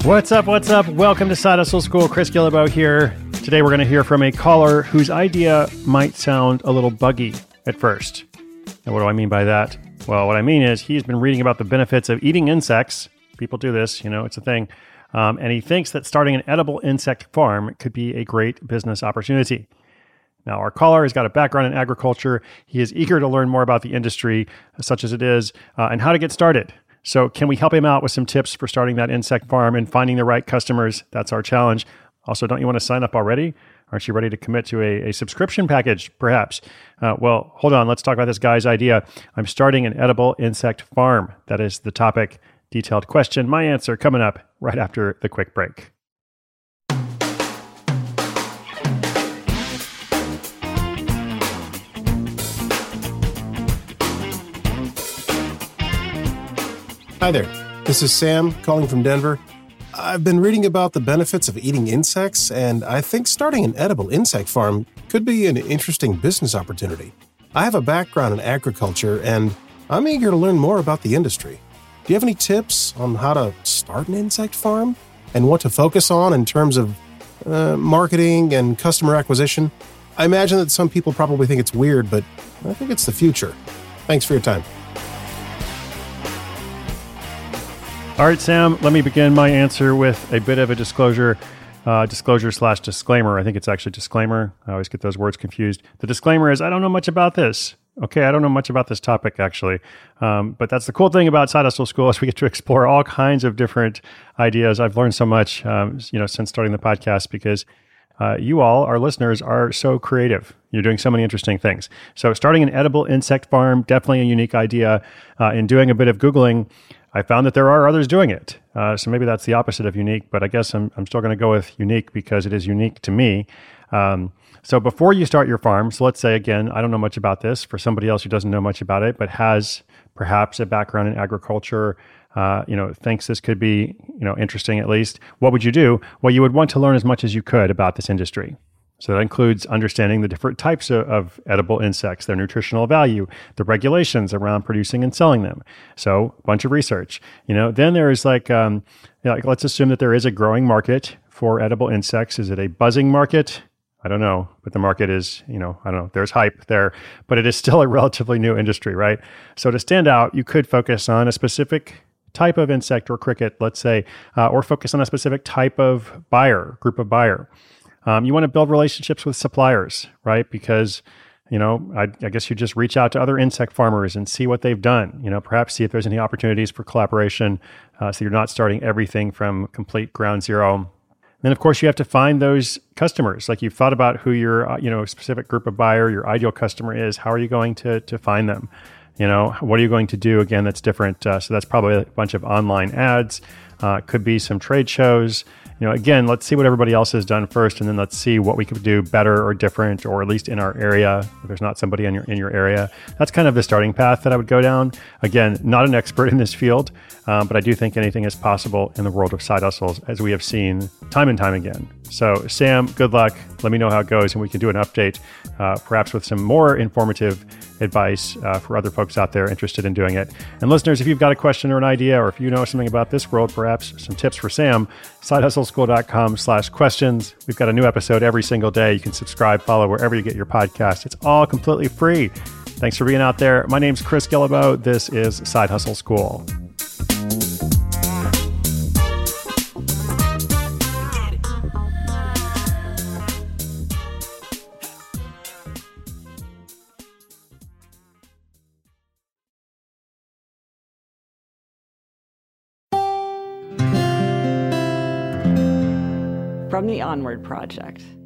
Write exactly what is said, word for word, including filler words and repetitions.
What's up? What's up? Welcome to Side Hustle School. Chris Guillebeau here. Today we're going to hear from a caller whose idea might sound a little buggy at first. And what do I mean by that? Well, what I mean is he's been reading about the benefits of eating insects. People do this, you know, it's a thing. Um, and he thinks that starting an edible insect farm could be a great business opportunity. Now, our caller has got a background in agriculture. He is eager to learn more about the industry, such as it is, uh, and how to get started. So can we help him out with some tips for starting that insect farm and finding the right customers? That's our challenge. Also, don't you want to sign up already? Aren't you ready to commit to a, a subscription package, perhaps? Uh, well, hold on. Let's talk about this guy's idea. I'm starting an edible insect farm. That is the topic. Detailed question. My answer coming up right after the quick break. Hi there, this is Sam calling from Denver. I've been reading about the benefits of eating insects, and I think starting an edible insect farm could be an interesting business opportunity. I have a background in agriculture, and I'm eager to learn more about the industry. Do you have any tips on how to start an insect farm and what to focus on in terms of uh, marketing and customer acquisition? I imagine that some people probably think it's weird, but I think it's the future. Thanks for your time. All right, Sam, let me begin my answer with a bit of a disclosure, uh, disclosure slash disclaimer. I think it's actually disclaimer. I always get those words confused. The disclaimer is I don't know much about this. Okay, I don't know much about this topic, actually. Um, but that's the cool thing about Side Hustle School is we get to explore all kinds of different ideas. I've learned so much, um, you know, since starting the podcast because uh, you all, our listeners, are so creative. You're doing so many interesting things. So starting an edible insect farm, definitely a unique idea. Uh, in doing a bit of Googling, I found that there are others doing it. Uh, so maybe that's the opposite of unique, but I guess I'm, I'm still going to go with unique because it is unique to me. Um, so before you start your farm, so let's say, again, I don't know much about this for somebody else who doesn't know much about it, but has perhaps a background in agriculture, uh, you know, thinks this could be, you know, interesting at least. What would you do? Well, you would want to learn as much as you could about this industry. So that includes understanding the different types of, of edible insects, their nutritional value, the regulations around producing and selling them. So a bunch of research. You know, then there's like, um, you know, like, let's assume that there is a growing market for edible insects. Is it a buzzing market? I don't know, but the market is, you know, I don't know, there's hype there, but it is still a relatively new industry, right? So to stand out, you could focus on a specific type of insect or cricket, let's say, uh, or focus on a specific type of buyer, group of buyer. Um, you want to build relationships with suppliers, right? Because, you know, I, I guess you just reach out to other insect farmers and see what they've done. You know, perhaps see if there's any opportunities for collaboration, uh, so you're not starting everything from complete ground zero. Then, of course, you have to find those customers. Like you've thought about who your, uh, you know, specific group of buyer, your ideal customer is. How are you going to to find them? You know, what are you going to do? Again, that's different. Uh, so that's probably a bunch of online ads. Uh, could be some trade shows. You know, again, let's see what everybody else has done first, and then let's see what we could do better or different, or at least in our area. If there's not somebody in your in your area, that's kind of the starting path that I would go down. Again, not an expert in this field, um, but I do think anything is possible in the world of side hustles, as we have seen time and time again. So, Sam, good luck. Let me know how it goes, and we can do an update, uh, perhaps with some more informative advice uh, for other folks out there interested in doing it. And listeners, if you've got a question or an idea, or if you know something about this world, perhaps some tips for Sam, sidehustleschool.com slash questions. We've got a new episode every single day. You can subscribe, follow wherever you get your podcast. It's all completely free. Thanks for being out there. My name's Chris Guillebeau. This is Side Hustle School. From the Onward Project.